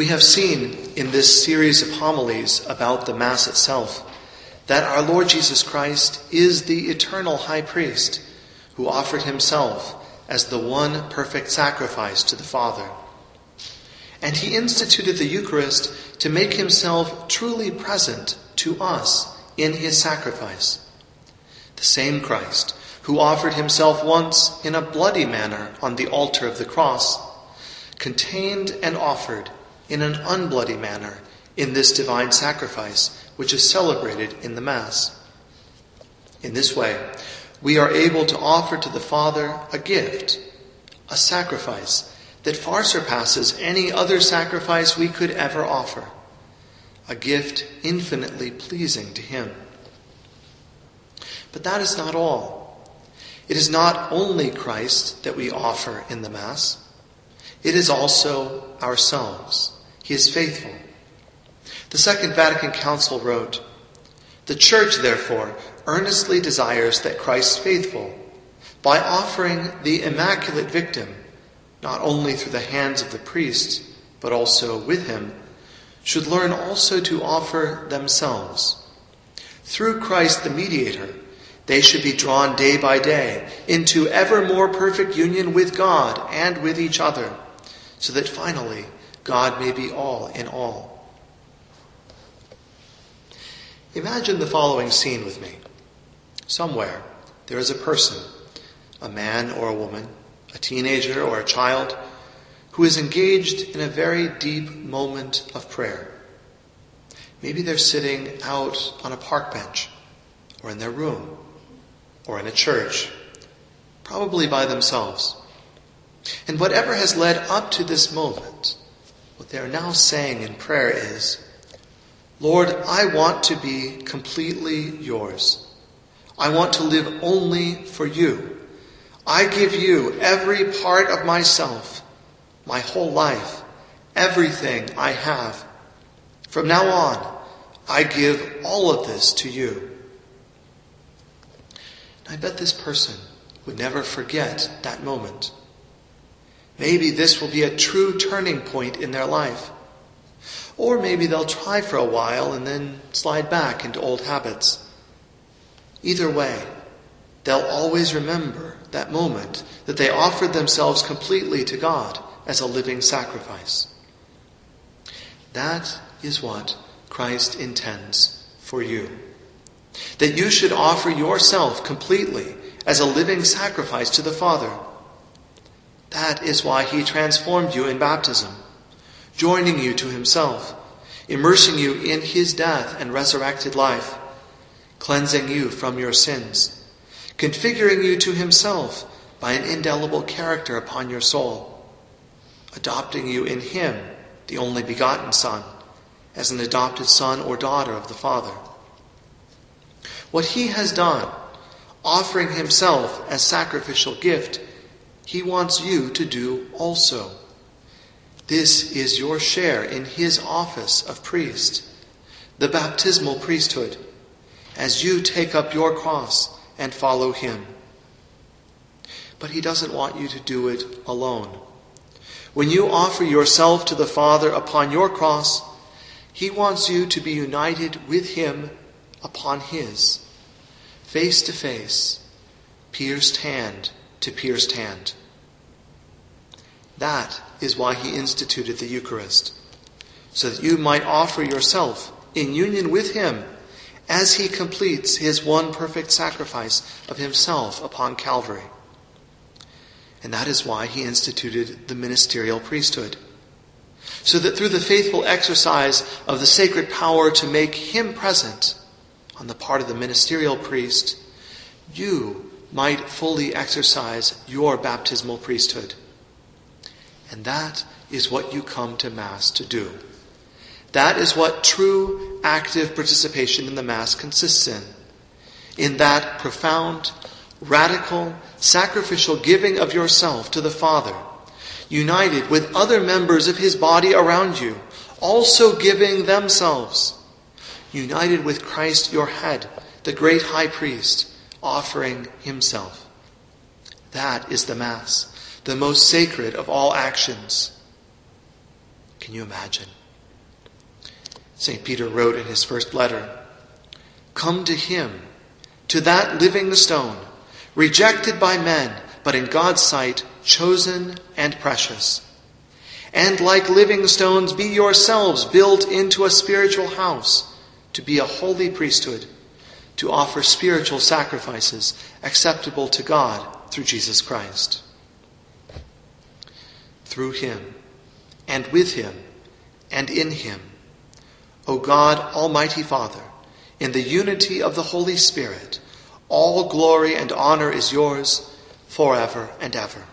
We have seen in this series of homilies about the Mass itself that our Lord Jesus Christ is the eternal high priest who offered himself as the one perfect sacrifice to the Father. And he instituted the Eucharist to make himself truly present to us in his sacrifice. The same Christ who offered himself once in a bloody manner on the altar of the cross, contained and offered in an unbloody manner in this divine sacrifice, which is celebrated in the Mass. In this way, we are able to offer to the Father a gift, a sacrifice that far surpasses any other sacrifice we could ever offer, a gift infinitely pleasing to him. But that is not all. It is not only Christ that we offer in the Mass. It is also ourselves. He is faithful. The Second Vatican Council wrote, "The Church, therefore, earnestly desires that Christ faithful, by offering the Immaculate Victim, not only through the hands of the priest, but also with him, should learn also to offer themselves. Through Christ the Mediator, they should be drawn day by day into ever more perfect union with God and with each other, so that finally God may be all in all." Imagine the following scene with me. Somewhere there is a person, a man or a woman, a teenager or a child, who is engaged in a very deep moment of prayer. Maybe they're sitting out on a park bench, or in their room, or in a church, probably by themselves. And whatever has led up to this moment, what they are now saying in prayer is, "Lord, I want to be completely yours. I want to live only for you. I give you every part of myself, my whole life, everything I have. From now on, I give all of this to you." I bet this person would never forget that moment. Maybe this will be a true turning point in their life. Or maybe they'll try for a while and then slide back into old habits. Either way, they'll always remember that moment that they offered themselves completely to God as a living sacrifice. That is what Christ intends for you. That you should offer yourself completely as a living sacrifice to the Father. That is why he transformed you in baptism, joining you to himself, immersing you in his death and resurrected life, cleansing you from your sins, configuring you to himself by an indelible character upon your soul, adopting you in him, the only begotten Son, as an adopted son or daughter of the Father. What he has done, offering himself as sacrificial gift, he wants you to do also. This is your share in his office of priest, the baptismal priesthood, as you take up your cross and follow him. But he doesn't want you to do it alone. When you offer yourself to the Father upon your cross, he wants you to be united with him upon his, face to face, pierced hand to pierced hand. That is why he instituted the Eucharist, so that you might offer yourself in union with him as he completes his one perfect sacrifice of himself upon Calvary. And that is why he instituted the ministerial priesthood, so that through the faithful exercise of the sacred power to make him present on the part of the ministerial priest, you might fully exercise your baptismal priesthood. And that is what you come to Mass to do. That is what true active participation in the Mass consists in that profound, radical, sacrificial giving of yourself to the Father, united with other members of his body around you, also giving themselves, united with Christ your head, the great high priest, offering himself. That is the Mass, the most sacred of all actions. Can you imagine? St. Peter wrote in his first letter, "Come to him, to that living stone, rejected by men, but in God's sight chosen and precious. And like living stones, be yourselves built into a spiritual house, to be a holy priesthood, to offer spiritual sacrifices acceptable to God through Jesus Christ." Through him, and with him, and in him, O God, Almighty Father, in the unity of the Holy Spirit, all glory and honor is yours forever and ever.